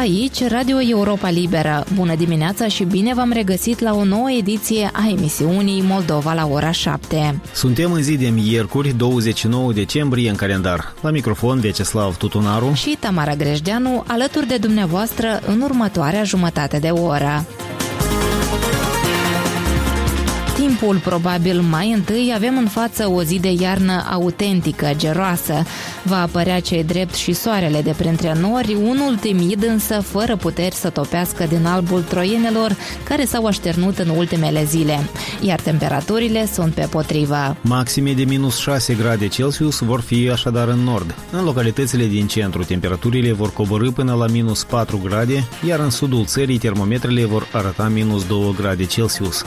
aici Radio Europa Liberă. Bună dimineața și bine v-am regăsit la o nouă ediție a emisiunii Moldova la ora 7. Suntem în zi de miercuri, 29 decembrie în calendar. La microfon Vyacheslav Tutunaru și Tamara Grejdeanu, alături de dumneavoastră în următoarea jumătate de oră. Timpul probabil mai întâi avem în față o zi de iarnă autentică, geroasă. Va apărea ce-i drept și soarele de printre nori, unul timid însă fără puteri să topească din albul troienelor care s-au așternut în ultimele zile, iar temperaturile sunt pe potrivă. Maxime de minus 6 grade Celsius vor fi așadar în nord. În localitățile din centru temperaturile vor coborî până la minus 4 grade, iar în sudul țării termometrele vor arăta minus 2 grade Celsius.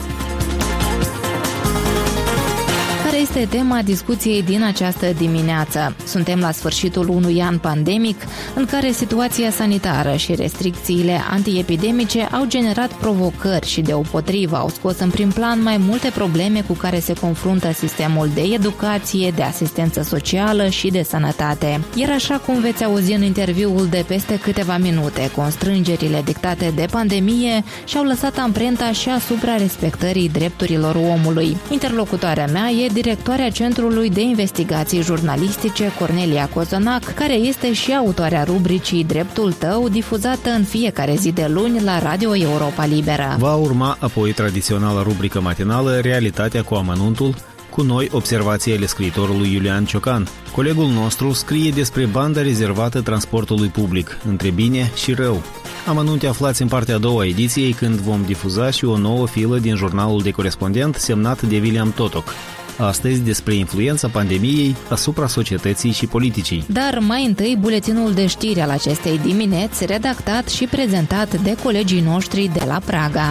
Este tema discuției din această dimineață. Suntem la sfârșitul unui an pandemic în care situația sanitară și restricțiile antiepidemice au generat provocări și deopotrivă au scos în prim plan mai multe probleme cu care se confruntă sistemul de educație, de asistență socială și de sănătate. Iar așa cum veți auzi în interviul de peste câteva minute, constrângerile dictate de pandemie și-au lăsat amprenta și asupra respectării drepturilor omului. Interlocutoarea mea e directoarea Centrului de Investigații Jurnalistice Cornelia Cozonac, care este și autoarea rubricii Dreptul Tău, difuzată în fiecare zi de luni la Radio Europa Liberă. Va urma apoi tradiționala rubrică matinală Realitatea cu amănuntul, cu noi observații ale scriitorului Iulian Ciocan. Colegul nostru scrie despre banda rezervată transportului public, între bine și rău. Amănunte aflați în partea a doua ediției, când vom difuza și o nouă filă din jurnalul de corespondent semnat de William Totoc. Astăzi despre influența pandemiei asupra societății și politicii. Dar mai întâi buletinul de știri al acestei dimineți, redactat și prezentat de colegii noștri de la Praga.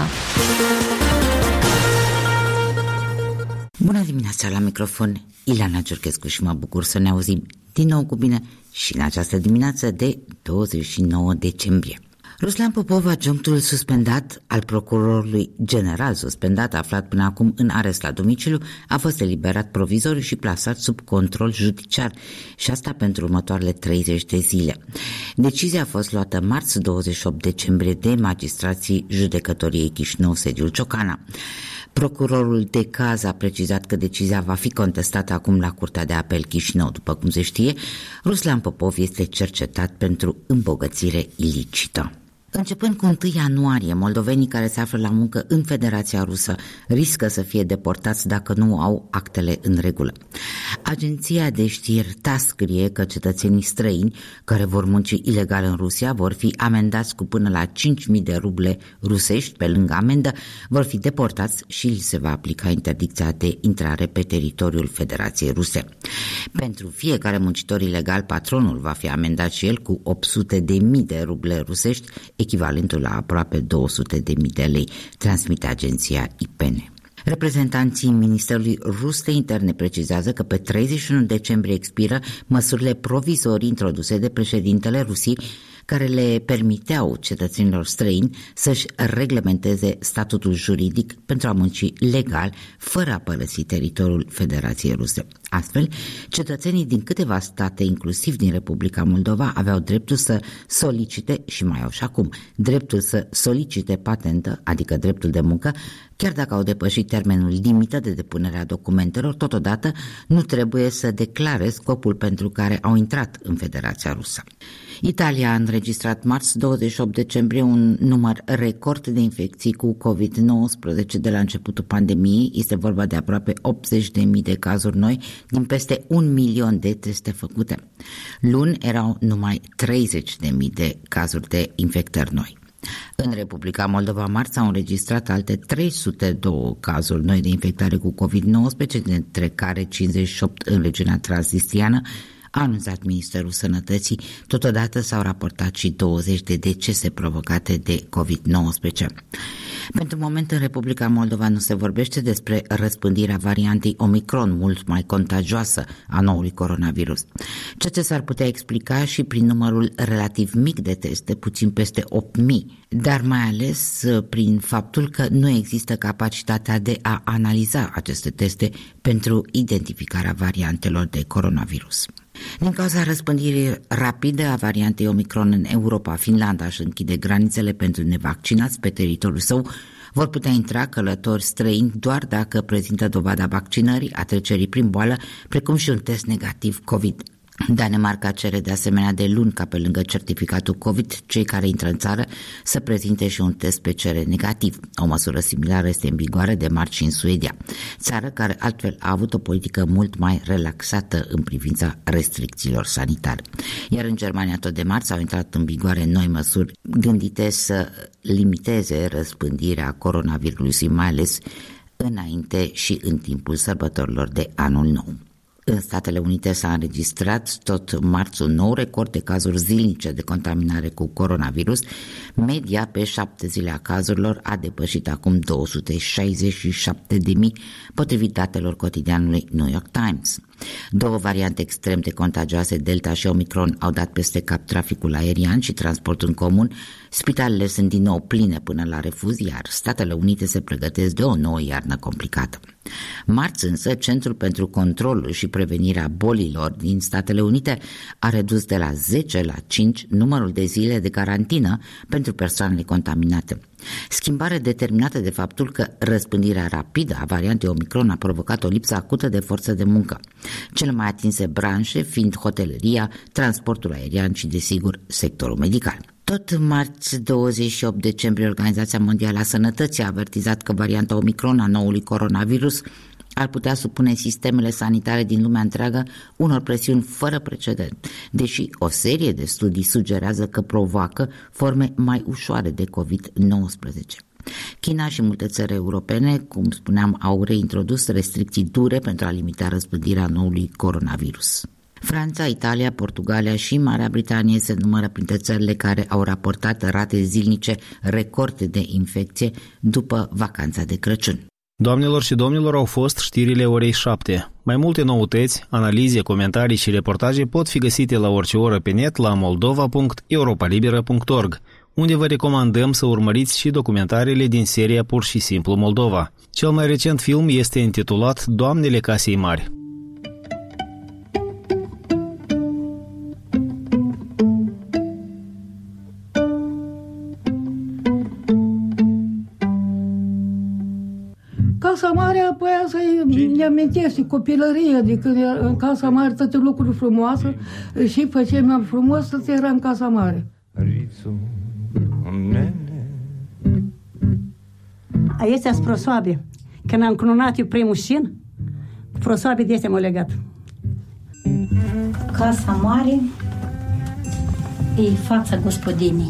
Bună dimineața, la microfon Ileana Ciorchescu și mă bucur să ne auzim din nou cu bine și în această dimineață de 29 decembrie. Ruslan Popov, adjunctul suspendat al procurorului general suspendat, aflat până acum în arest la domiciliu, a fost eliberat provizoriu și plasat sub control judiciar, și asta pentru următoarele 30 de zile. Decizia a fost luată marți 28 decembrie de magistrații judecătoriei Chișinău, sediul Ciocana. Procurorul de caz a precizat că decizia va fi contestată acum la Curtea de Apel Chișinău. După cum se știe, Ruslan Popov este cercetat pentru îmbogățire ilicită. Începând cu 1 ianuarie, moldovenii care se află la muncă în Federația Rusă riscă să fie deportați dacă nu au actele în regulă. Agenția de știri TASS scrie că cetățenii străini care vor munci ilegal în Rusia vor fi amendați cu până la 5.000 de ruble rusești. Pe lângă amendă, vor fi deportați și li se va aplica interdicția de intrare pe teritoriul Federației Ruse. Pentru fiecare muncitor ilegal, patronul va fi amendat și el cu 800.000 de ruble rusești, echivalentul la aproape 200.000 de lei, transmite agenția IPN. Reprezentanții Ministerului Rus de Interne precizează că pe 31 decembrie expiră măsurile provizorii introduse de președintele Rusiei, care le permiteau cetățenilor străini să-și reglementeze statutul juridic pentru a munci legal, fără a părăsi teritoriul Federației Ruse. Astfel, cetățenii din câteva state, inclusiv din Republica Moldova, aveau dreptul să solicite, și mai au și acum, dreptul să solicite patentă, adică dreptul de muncă, chiar dacă au depășit termenul limită de depunere a documentelor. Totodată nu trebuie să declare scopul pentru care au intrat în Federația Rusă. Italia a înregistrat marți 28 decembrie un număr record de infecții cu COVID-19 de la începutul pandemiei. Este vorba de aproape 80.000 de cazuri noi din peste 1 milion de teste făcute. Luni erau numai 30.000 de cazuri de infectări noi. În Republica Moldova, marți au înregistrat alte 302 cazuri noi de infectare cu COVID-19, dintre care 58 în regiunea transnistriană, a anunțat Ministerul Sănătății. Totodată s-au raportat și 20 de decese provocate de COVID-19. Pentru moment, în Republica Moldova nu se vorbește despre răspândirea variantei Omicron, mult mai contagioasă a noului coronavirus, ceea ce s-ar putea explica și prin numărul relativ mic de teste, puțin peste 8.000, dar mai ales prin faptul că nu există capacitatea de a analiza aceste teste pentru identificarea variantelor de coronavirus. Din cauza răspândirii rapide a variantei Omicron în Europa, Finlanda își închide granițele pentru nevaccinați pe teritoriul său. Vor putea intra călători străini doar dacă prezintă dovada vaccinării, a trecerii prin boală, precum și un test negativ COVID. Danemarca cere de asemenea de luni ca pe lângă certificatul COVID, cei care intră în țară să prezinte și un test PCR negativ. O măsură similară este în vigoare de marți și în Suedia, țară care altfel a avut o politică mult mai relaxată în privința restricțiilor sanitare. Iar în Germania tot de marți au intrat în vigoare noi măsuri gândite să limiteze răspândirea coronavirusului, mai ales înainte și în timpul sărbătorilor de Anul Nou. În Statele Unite s-a înregistrat tot marți un nou record de cazuri zilnice de contaminare cu coronavirus. Media pe 7 zile a cazurilor a depășit acum 267.000, potrivit datelor cotidianului New York Times. Două variante extrem de contagioase, Delta și Omicron, au dat peste cap traficul aerian și transportul în comun. Spitalele sunt din nou pline până la refuz, iar Statele Unite se pregătesc de o nouă iarnă complicată. Marți însă, Centrul pentru Controlul și Prevenirea Bolilor din Statele Unite a redus de la 10 la 5 numărul de zile de carantină pentru persoanele contaminate. Schimbare determinată de faptul că răspândirea rapidă a variantei Omicron a provocat o lipsă acută de forță de muncă. Cele mai atinse branșe fiind hoteleria, transportul aerian și, desigur, sectorul medical. Tot marți 28 decembrie, Organizația Mondială a Sănătății a avertizat că varianta Omicron a noului coronavirus ar putea supune sistemele sanitare din lumea întreagă unor presiuni fără precedent, deși o serie de studii sugerează că provoacă forme mai ușoare de COVID-19. China și multe țări europene, cum spuneam, au reintrodus restricții dure pentru a limita răspândirea noului coronavirus. Franța, Italia, Portugalia și Marea Britanie se numără printre țările care au raportat rate zilnice record de infecție după vacanța de Crăciun. Doamnelor și domnilor, au fost știrile orei 7. Mai multe noutăți, analize, comentarii și reportaje pot fi găsite la orice oră pe net la moldova.europalibera.org, unde vă recomandăm să urmăriți și documentarele din seria Pur și simplu Moldova. Cel mai recent film este intitulat Doamnele Casei Mari. Casa Mare, apoi să-i amintește copilăria, de când era în Casa Mare toate lucruri frumoase și făceam mai frumos să era în Casa Mare. Aici sunt prosoabe. Când am cununat eu primul șin, prosoabe de astea m-au legat. Casa Mare e fața gospodinii.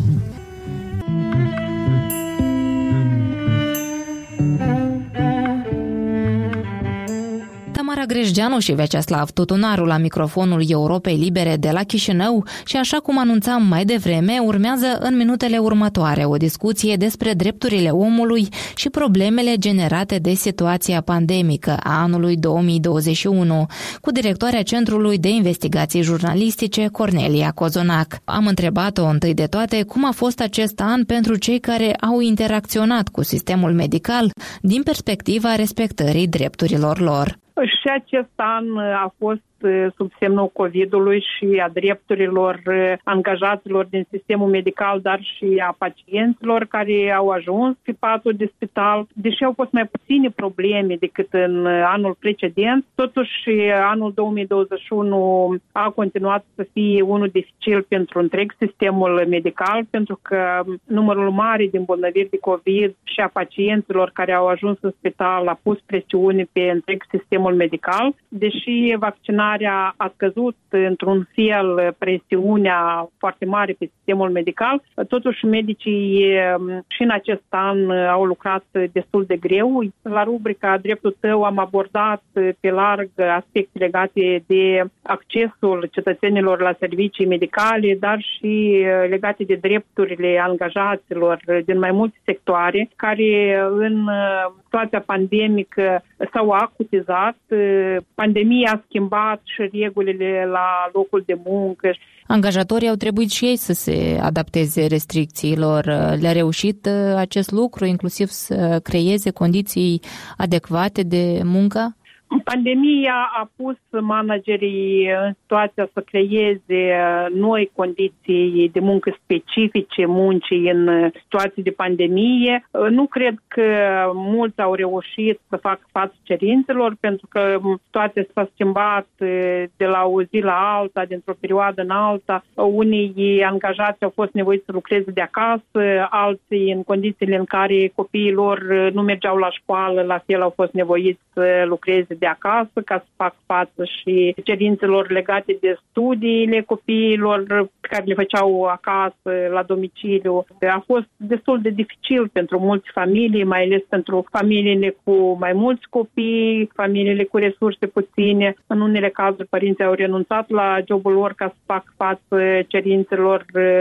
Grejdeanu și Veceslav Tutunaru la microfonul Europei Libere de la Chișinău și, așa cum anunțam mai devreme, urmează în minutele următoare o discuție despre drepturile omului și problemele generate de situația pandemică a anului 2021 cu directoarea Centrului de Investigații Jurnalistice, Cornelia Cozonac. Am întrebat-o întâi de toate cum a fost acest an pentru cei care au interacționat cu sistemul medical din perspectiva respectării drepturilor lor. Și acest an a fost sub semnul COVID-ului și a drepturilor angajaților din sistemul medical, dar și a pacienților care au ajuns pe patul de spital. Deși au fost mai puține probleme decât în anul precedent, totuși anul 2021 a continuat să fie unul dificil pentru întreg sistemul medical, pentru că numărul mare de îmbolnăviri de COVID și a pacienților care au ajuns în spital a pus presiune pe întreg sistemul medical. Deși vaccinarea a scăzut într-un fel presiunea foarte mare pe sistemul medical, totuși medicii și în acest an au lucrat destul de greu. La rubrica Dreptul tău am abordat pe larg aspecte legate de accesul cetățenilor la servicii medicale, dar și legate de drepturile angajaților din mai multe sectoare, care în situația pandemică s-au acutizat. Pandemia a schimbat și regulile la locul de muncă. Angajatorii au trebuit și ei să se adapteze restricțiilor. Le-a reușit acest lucru, inclusiv să creeze condiții adecvate de muncă? Pandemia a pus managerii în situația să creeze noi condiții de muncă specifice muncii în situații de pandemie. Nu cred că mulți au reușit să facă față cerințelor, pentru că situația s-a schimbat de la o zi la alta, dintr-o perioadă în alta. Unii angajați au fost nevoiți să lucreze de acasă, alții în condițiile în care copiii lor nu mergeau la școală, la fel au fost nevoiți să lucreze de acasă ca să facă față și cerințelor legate de studiile copiilor pe care le făceau acasă, la domiciliu. A fost destul de dificil pentru multe familii, mai ales pentru familiile cu mai mulți copii, familiile cu resurse puține. În unele cazuri, părinții au renunțat la jobul lor ca să facă față cerințelor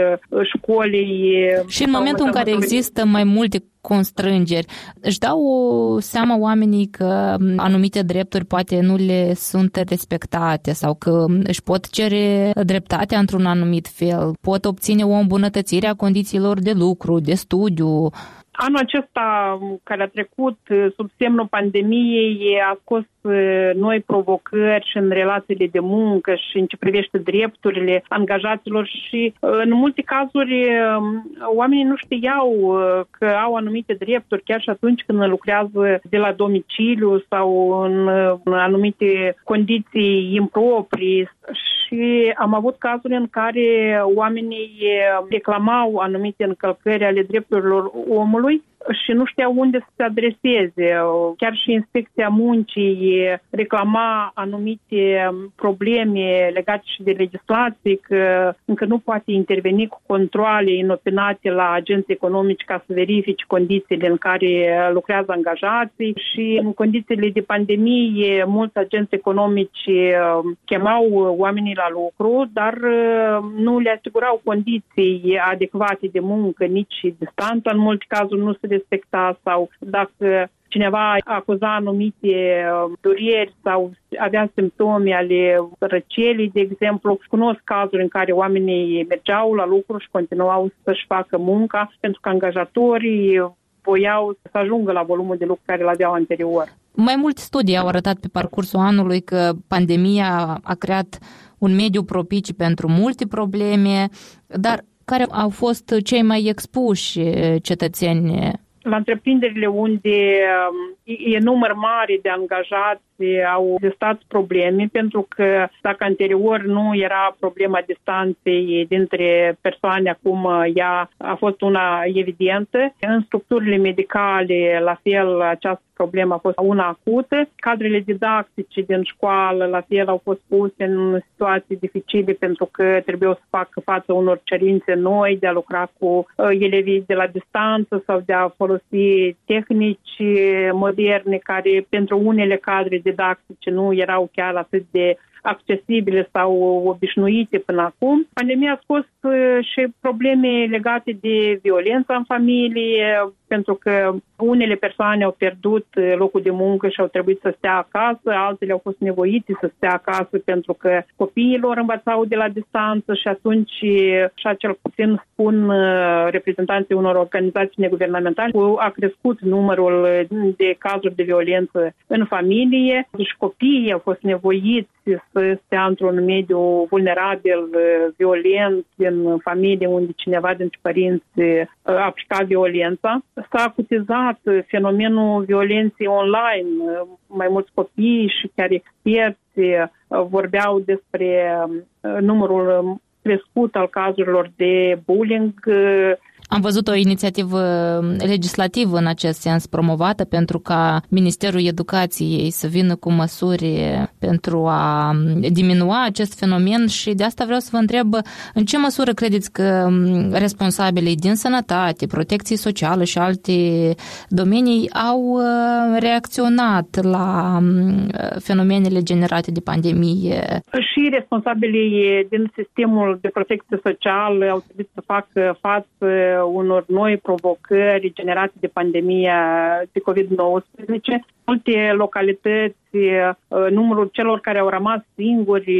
școlii. Și în momentul în care există mai multe constrângeri, își dau seama oamenii că anumite drepturi poate nu le sunt respectate sau că își pot cere dreptatea într-un anumit fel, pot obține o îmbunătățire a condițiilor de lucru, de studiu. Anul acesta care a trecut sub semnul pandemiei a scos noi provocări și în relațiile de muncă și în ce privește drepturile angajaților și în multe cazuri oamenii nu știau că au anumite drepturi chiar și atunci când lucrează de la domiciliu sau în anumite condiții improprii. Și am avut cazuri în care oamenii reclamau anumite încălcări ale drepturilor omului și nu știau unde să se adreseze. Chiar și Inspecția Muncii reclama anumite probleme legate și de legislație, că încă nu poate interveni cu controale inopinate la agenții economici ca să verifice condițiile în care lucrează angajații și în condițiile de pandemie mulți agenți economici chemau oamenii la lucru, dar nu le asigurau condiții adecvate de muncă, nici distanța în multe cazuri nu se respecta sau dacă cineva acuza anumite dureri sau avea simptome ale răcelii, de exemplu. Cunosc cazuri în care oamenii mergeau la lucru și continuau să-și facă munca pentru că angajatorii voiau să ajungă la volumul de lucru care îl aveau anterior. Mai multe studii au arătat pe parcursul anului că pandemia a creat un mediu propice pentru multe probleme, dar care au fost cei mai expuși cetățeni? La întreprinderile unde e număr mare de angajați au existat probleme, pentru că dacă anterior nu era problema distanței dintre persoane, acum ea a fost una evidentă. În structurile medicale, la fel, această problemă a fost una acută. Cadrele didactice din școală, la fel, au fost puse în situații dificile pentru că trebuiau să facă față unor cerințe noi de a lucra cu elevii de la distanță sau de a folosi tehnici moderne care pentru unele cadre didactice nu erau chiar atât de accesibile sau obișnuite până acum. Pandemia a scos și probleme legate de violența în familie, pentru că unele persoane au pierdut locul de muncă și au trebuit să stea acasă, altele au fost nevoite să stea acasă pentru că copiii lor învățau de la distanță și atunci, și cel puțin spun reprezentanții unor organizații neguvernamentale, a crescut numărul de cazuri de violență în familie și copiii au fost nevoiți să stea într-un mediu vulnerabil, violent, în familie unde cineva dintre părinți aplica violența. S-a acutizat fenomenul violenței online. Mai mulți copii și chiar experți vorbeau despre numărul crescut al cazurilor de bullying. Am văzut o inițiativă legislativă în acest sens promovată pentru ca Ministerul Educației să vină cu măsuri pentru a diminua acest fenomen și de asta vreau să vă întreb în ce măsură credeți că responsabilii din sănătate, protecție socială și alte domenii au reacționat la fenomenele generate de pandemie? Și responsabilii din sistemul de protecție socială au trebuit să facă față unor noi provocări generate de pandemia de COVID-19. Multe localități, numărul celor care au rămas singuri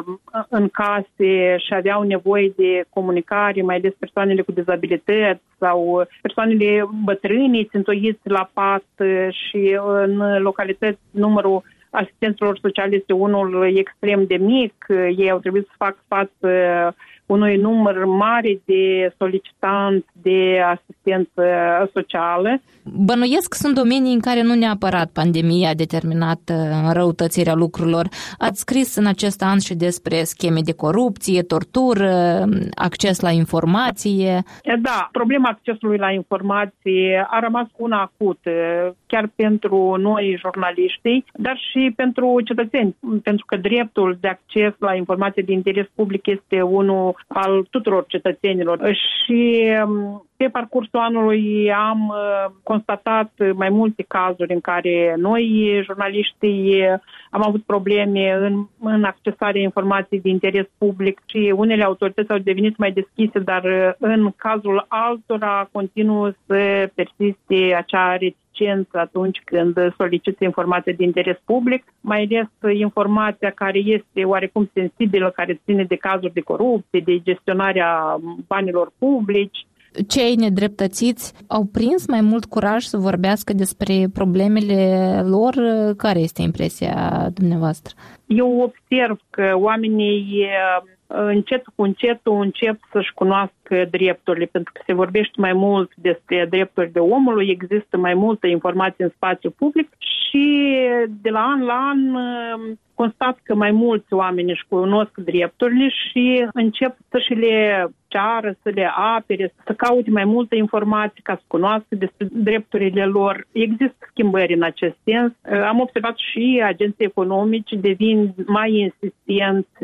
în case și aveau nevoie de comunicare, mai ales persoanele cu dizabilități sau persoanele bătrâni țintuiți la pat și în localități numărul asistenților sociale este unul extrem de mic. Ei au trebuit să facă față unui număr mare de solicitanți de asistență socială. Bănuiesc sunt domenii în care nu neapărat pandemia a determinat înrăutățirea lucrurilor. Ați scris în acest an și despre scheme de corupție, tortură, acces la informație. Da, problema accesului la informație a rămas una acută, chiar pentru noi jurnaliștii, dar și pentru cetățeni, pentru că dreptul de acces la informație de interes public este unul al tuturor cetățenilor. Și pe parcursul anului am constatat mai multe cazuri în care noi, jurnaliștii, am avut probleme în accesarea informației de interes public și unele autorități au devenit mai deschise, dar în cazul altora continuă să persiste acea reticență atunci când solicită informație de interes public, mai ales informația care este oarecum sensibilă, care ține de cazuri de corupție, de gestionarea banilor publici. Cei nedreptățiți au prins mai mult curaj să vorbească despre problemele lor? Care este impresia dumneavoastră? Eu observ că oamenii încet cu încetul încep să-și cunoască drepturile, pentru că se vorbește mai mult despre drepturile omului, există mai multă informație în spațiu public și de la an la an constat că mai mulți oameni își cunosc drepturile și încep să și le ceară, să le apere, să caute mai multă informație ca să cunoască despre drepturile lor. Există schimbări în acest sens. Am observat și agenții economici devin mai insistenți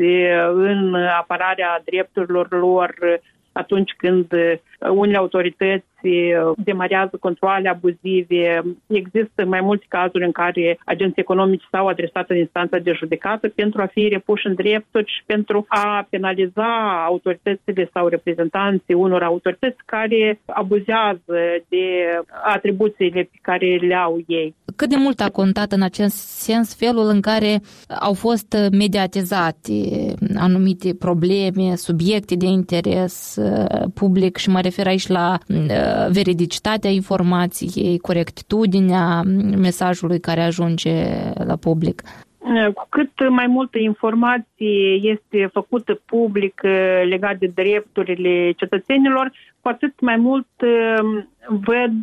în apărarea drepturilor lor atunci când unele autorități demarează controale abuzive. Există mai multe cazuri în care agenții economici s-au adresat în instanța de judecată pentru a fi repuși în drepturi și pentru a penaliza autoritățile sau reprezentanții unor autorități care abuzează de atribuțiile pe care le au ei. Cât de mult a contat în acest sens felul în care au fost mediatizate anumite probleme, subiecte de interes public și mă refer aici la veridicitatea informației, corectitudinea mesajului care ajunge la public? Cu cât mai multă informație este făcută public legat de drepturile cetățenilor, cu atât mai mult văd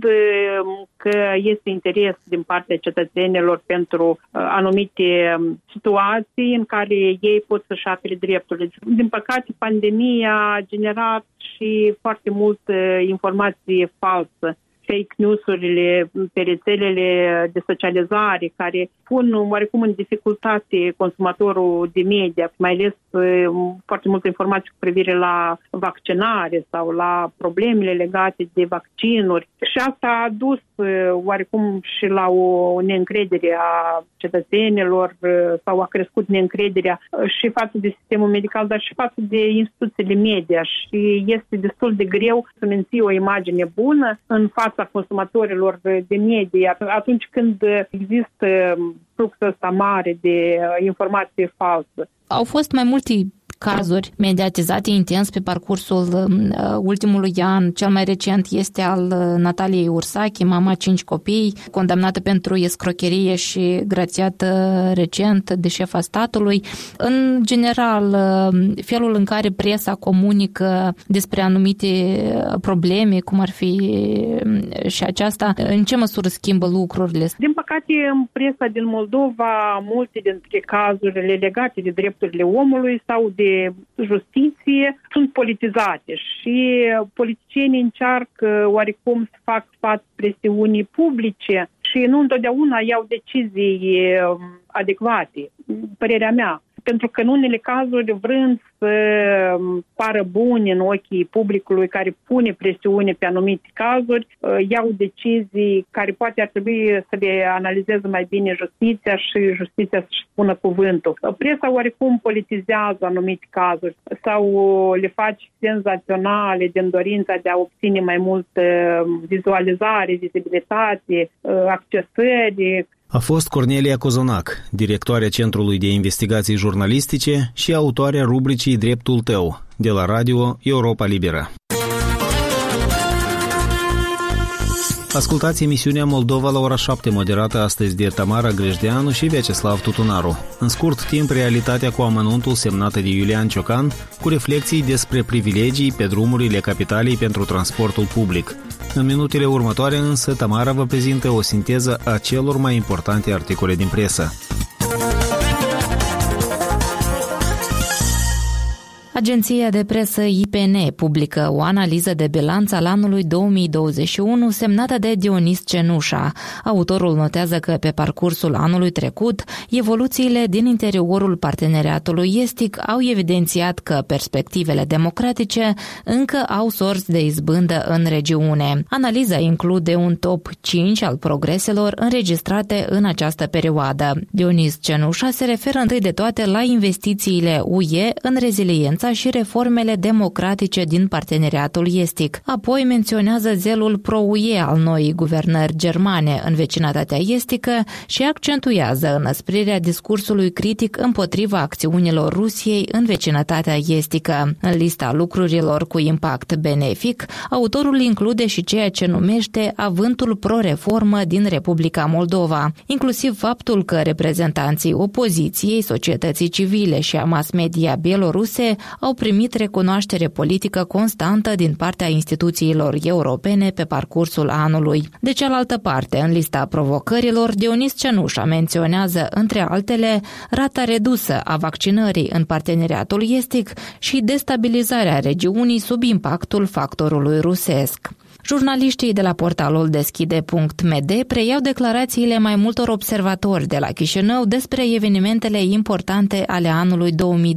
că este interes din partea cetățenilor pentru anumite situații în care ei pot să-și apere drepturile. Din păcate, pandemia a generat și foarte multă informație falsă, fake news-urile pe rețelele de socializare care pun oarecum în dificultate consumatorul de media, mai ales foarte multă informație cu privire la vaccinare sau la problemele legate de vaccinuri. Și asta a dus oarecum și la o neîncredere a cetățenilor sau a crescut neîncrederea și față de sistemul medical, dar și față de instituțiile media și este destul de greu să menții o imagine bună în fața consumatorilor de media atunci când există fluxul ăsta mare de informație falsă. Au fost mai multe cazuri mediatizate intens pe parcursul ultimului an. Cel mai recent este al Nataliei Ursache, mama 5 copii, condamnată pentru escrocherie și grațiată recent de șefa statului. În general, felul în care presa comunică despre anumite probleme, cum ar fi și aceasta, în ce măsură schimbă lucrurile? Din păcate, în presa din Moldova, multe dintre cazurile legate de drepturile omului sau de justiție sunt politizate și politicienii încearcă oarecum să fac față presiunii publice și nu întotdeauna iau decizii adecvate, părerea mea. Pentru că în unele cazuri, vrând să pară buni în ochii publicului care pune presiune pe anumite cazuri, iau decizii care poate ar trebui să le analizeze mai bine justiția și justiția să-și spună cuvântul. Presa oarecum politizează anumite cazuri sau le face senzaționale din dorința de a obține mai multă vizualizare, vizibilitate, accesări. A fost Cornelia Cozonac, directoarea Centrului de Investigații Jurnalistice și autoarea rubricii Dreptul tău, de la Radio Europa Liberă. Ascultați emisiunea Moldova la ora 7, moderată astăzi de Tamara Grejdeanu și Vyacheslav Tutunaru. În scurt timp, realitatea cu amănuntul semnată de Iulian Ciocan, cu reflexii despre privilegii pe drumurile capitalei pentru transportul public. În minutele următoare însă, Tamara vă prezintă o sinteză a celor mai importante articole din presă. Agenția de presă IPN publică o analiză de bilanț al anului 2021 semnată de Dionis Cenușa. Autorul notează că pe parcursul anului trecut, evoluțiile din interiorul parteneriatului estic au evidențiat că perspectivele democratice încă au sorți de izbândă în regiune. Analiza include un top 5 al progreselor înregistrate în această perioadă. Dionis Cenușa se referă întâi de toate la investițiile UE în reziliența și reformele democratice din parteneriatul estic. Apoi menționează zelul pro-UE al noii guvernări germane în vecinătatea estică și accentuează înăsprirea discursului critic împotriva acțiunilor Rusiei în vecinătatea estică. În lista lucrurilor cu impact benefic, autorul include și ceea ce numește avântul pro-reformă din Republica Moldova, inclusiv faptul că reprezentanții opoziției, societății civile și a mass media bieloruse au primit recunoaștere politică constantă din partea instituțiilor europene pe parcursul anului. De cealaltă parte, în lista provocărilor, Dionis Cenușa menționează, între altele, rata redusă a vaccinării în parteneriatul estic și destabilizarea regiunii sub impactul factorului rusesc. Jurnaliștii de la portalul deschide.md preiau declarațiile mai multor observatori de la Chișinău despre evenimentele importante ale anului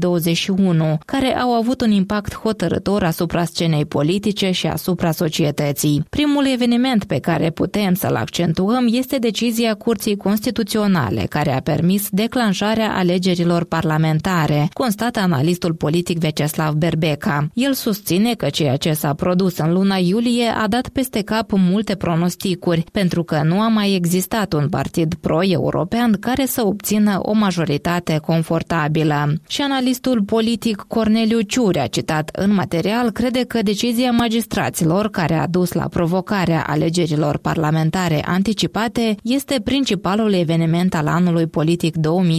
2021, care au avut un impact hotărâtor asupra scenei politice și asupra societății. Primul eveniment pe care putem să-l accentuăm este decizia Curții Constituționale, care a permis declanșarea alegerilor parlamentare, constată analistul politic Vyacheslav Berbeca. El susține că ceea ce s-a produs în luna iulie a dat peste cap multe pronosticuri, pentru că nu a mai existat un partid pro-european care să obțină o majoritate confortabilă. Și analistul politic Corneliu Ciurea, citat în material, crede că decizia magistraților care a dus la provocarea alegerilor parlamentare anticipate este principalul eveniment al anului politic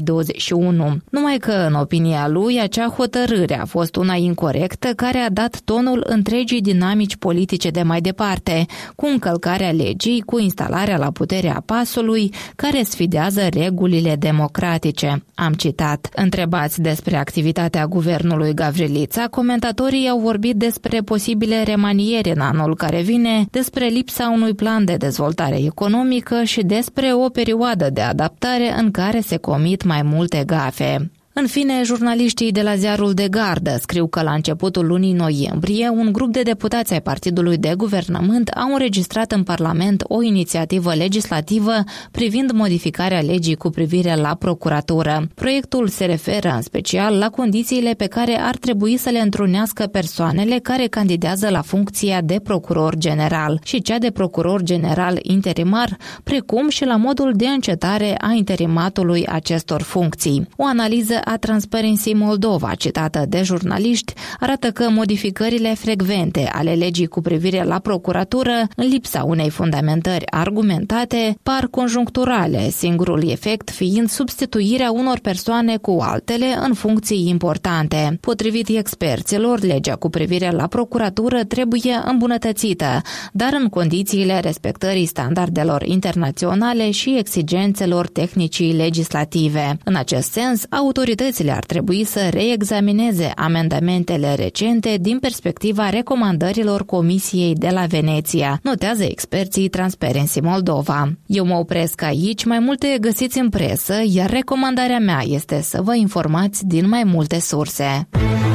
2021. Numai că, în opinia lui, acea hotărâre a fost una incorectă care a dat tonul întregii dinamici politice de mai departe, cu încălcarea legii, cu instalarea la putere a PAS-ului, care sfidează regulile democratice. Am citat. Întrebați despre activitatea guvernului Gavrilița, comentatorii au vorbit despre posibile remanieri în anul care vine, despre lipsa unui plan de dezvoltare economică și despre o perioadă de adaptare în care se comit mai multe gafe. În fine, jurnaliștii de la Ziarul de Gardă scriu că la începutul lunii noiembrie, un grup de deputați ai Partidului de Guvernământ au înregistrat în Parlament o inițiativă legislativă privind modificarea legii cu privire la procuratură. Proiectul se referă în special la condițiile pe care ar trebui să le întrunească persoanele care candidează la funcția de procuror general și cea de procuror general interimar, precum și la modul de încetare a interimatului acestor funcții. O analiză a Transparency Moldova, citată de jurnaliști, arată că modificările frecvente ale legii cu privire la procuratură, în lipsa unei fundamentări argumentate, par conjuncturale, singurul efect fiind substituirea unor persoane cu altele în funcții importante. Potrivit experților, legea cu privire la procuratură trebuie îmbunătățită, dar în condițiile respectării standardelor internaționale și exigențelor tehnicii legislative. În acest sens, autoritățile ar trebui să reexamineze amendamentele recente din perspectiva recomandărilor Comisiei de la Veneția, notează experții Transparency Moldova. Eu mă opresc aici, mai multe găsiți în presă, iar recomandarea mea este să vă informați din mai multe surse.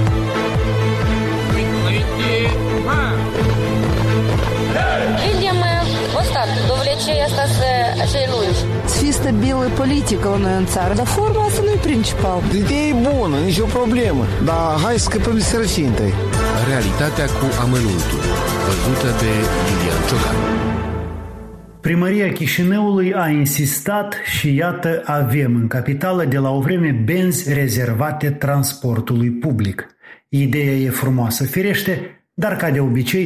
Să fie stabilă politică la noi în țară, dar forma asta nu e principal. Ideea e bună, nicio problemă, dar hai să scăpăm de sărăcintei. Realitatea cu amănuntul, văzută de Iulian Ciocan. Primăria Chișinăului a insistat și iată avem în capitală de la o vreme benzi rezervate transportului public. Ideea e frumoasă, firește, dar ca de obicei,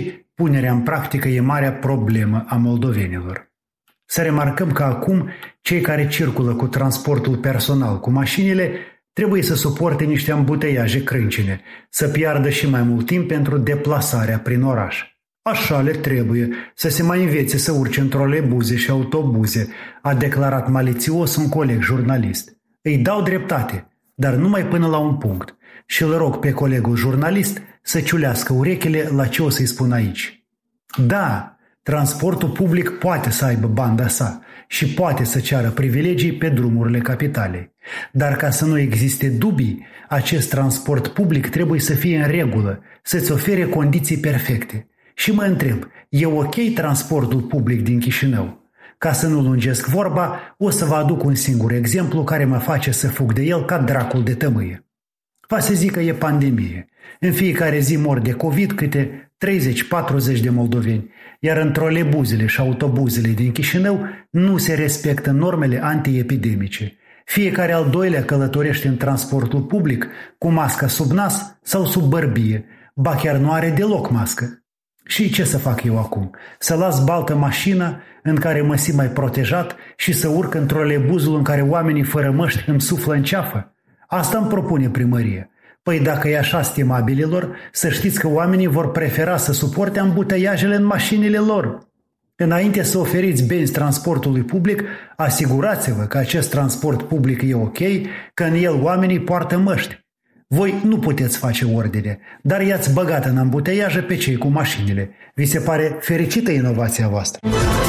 Punerea în practică e marea problemă a moldovenilor. Să remarcăm că acum cei care circulă cu transportul personal cu mașinile trebuie să suporte niște ambuteiaje crâncine, să piardă și mai mult timp pentru deplasarea prin oraș. Așa le trebuie să se mai învețe să urce în troleibuze și autobuze, a declarat malițios un coleg jurnalist. Îi dau dreptate, dar numai până la un punct, și îl rog pe colegul jurnalist să ciulească urechile la ce o să-i spun aici. Da, transportul public poate să aibă banda sa și poate să ceară privilegii pe drumurile capitalei. Dar ca să nu existe dubii, acest transport public trebuie să fie în regulă, să-ți ofere condiții perfecte. Și mă întreb, e ok transportul public din Chișinău? Ca să nu lungesc vorba, o să vă aduc un singur exemplu care mă face să fug de el ca dracul de tămâie. Va să zic că e pandemie. În fiecare zi mor de COVID câte 30-40 de moldoveni, iar în troleibuzele și autobuzele din Chișinău nu se respectă normele antiepidemice. Fiecare al doilea călătorește în transportul public cu masca sub nas sau sub bărbie, ba chiar nu are deloc mască. Și ce să fac eu acum? Să las baltă mașina în care mă simt mai protejat și să urc în troleibuzul în care oamenii fără măști îmi suflă în ceafă? Asta îmi propune primăria. Păi dacă e așa, stimabililor, să știți că oamenii vor prefera să suporte ambuteiajele în mașinile lor. Înainte să oferiți benzi transportului public, asigurați-vă că acest transport public e ok, că în el oamenii poartă măști. Voi nu puteți face ordine, dar i-ați băgat în ambuteiaje pe cei cu mașinile. Vi se pare fericită inovația voastră?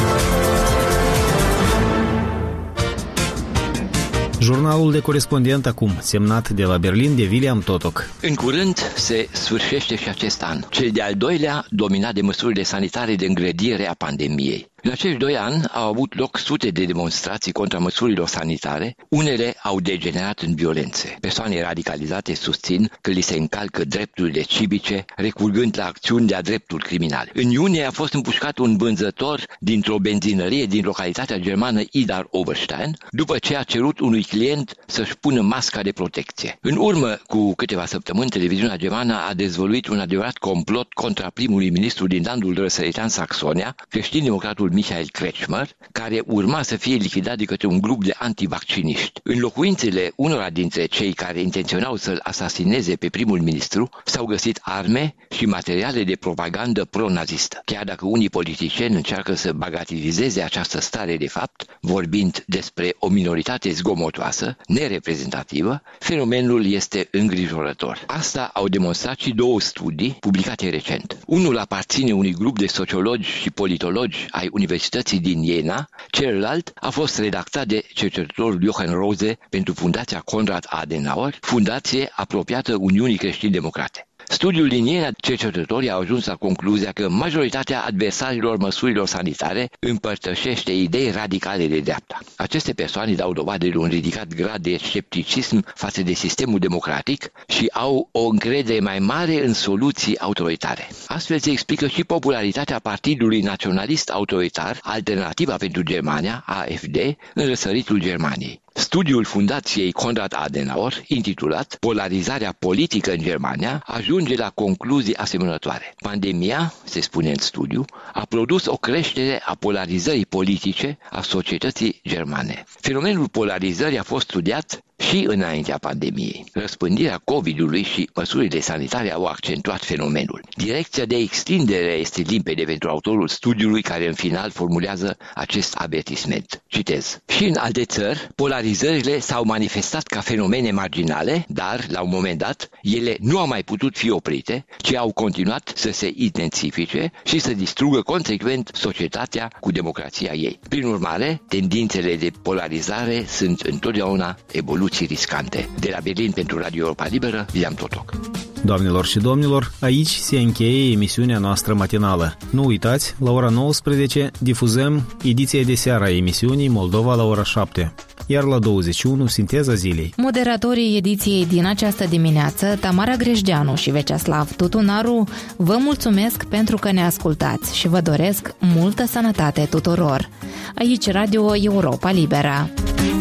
Jurnalul de corespondent acum, semnat de la Berlin de William Totok. În curând se sfârșește și acest an, cel de-al doilea dominat de măsurile sanitare de îngrădire a pandemiei. În acești 2 ani au avut loc sute de demonstrații contra măsurilor sanitare, unele au degenerat în violențe. Persoane radicalizate susțin că li se încalcă drepturile civice, recurgând la acțiuni de-a dreptul criminal. În iunie a fost împușcat un vânzător dintr-o benzinărie din localitatea germană Idar Oberstein, după ce a cerut unui client să-și pună masca de protecție. În urmă cu câteva săptămâni, televiziunea germană a dezvăluit un adevărat complot contra primului ministru din landul răsăritean Saxonia, creștin-democratul Michael Kretschmer, care urma să fie lichidat de către un grup de antivacciniști. În locuințele unora dintre cei care intenționau să-l asasineze pe primul ministru s-au găsit arme și materiale de propagandă pro-nazistă. Chiar dacă unii politicieni încearcă să bagatelizeze această stare de fapt, vorbind despre o minoritate zgomotoasă, nereprezentativă, fenomenul este îngrijorător. Asta au demonstrat și 2 studii publicate recent. Unul aparține unui grup de sociologi și politologi ai Universității din Jena, celălalt a fost redactat de cercetătorul Johann Rose pentru Fundația Konrad Adenauer, fundație apropiată Uniunii Creștini-Democrate. Studiul din Jena, cercetătorii au ajuns la concluzia că majoritatea adversarilor măsurilor sanitare împărtășește idei radicale de dreapta. Aceste persoane dau dovadă de un ridicat grad de scepticism față de sistemul democratic și au o încredere mai mare în soluții autoritare. Astfel se explică și popularitatea Partidului Naționalist Autoritar, Alternativa pentru Germania, AfD, în răsăritul Germaniei. Studiul Fundației Konrad Adenauer, intitulat Polarizarea politică în Germania, ajunge la concluzii asemănătoare. Pandemia, se spune în studiu, a produs o creștere a polarizării politice a societății germane. Fenomenul polarizării a fost studiat și înaintea pandemiei. Răspândirea COVID-ului și măsurile sanitare au accentuat fenomenul. Direcția de extindere este limpede pentru autorul studiului, care în final formulează acest avertisment. Citez. Și în alte țări, polarizările s-au manifestat ca fenomene marginale, dar, la un moment dat, ele nu au mai putut fi oprite, ci au continuat să se intensifice și să distrugă consecvent societatea cu democrația ei. Prin urmare, tendințele de polarizare sunt întotdeauna evoluții riscante. De la Berlin pentru Radio Europa Liberă, William Totok. Doamnelor și domnilor, aici se încheie emisiunea noastră matinală. Nu uitați, la ora 19 difuzăm ediția de seară a emisiunii Moldova la ora 7, iar la 21 Sinteza zilei. Moderatorii ediției din această dimineață, Tamara Grejdeanu și Veceslav Tutunaru, vă mulțumesc pentru că ne ascultați și vă doresc multă sănătate tuturor. Aici Radio Europa Liberă.